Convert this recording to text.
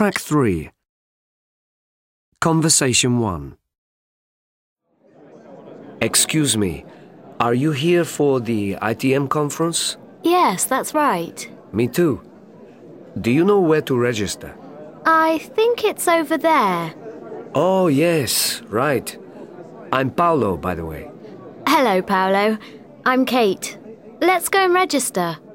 Track 3. Conversation 1. Excuse me, are you here for the ITM conference? Yes, that's right. Me too. Do you know where to register? I think it's over there. Oh, yes, right. I'm Paolo, by the way. Hello, Paolo. I'm Kate. Let's go and register.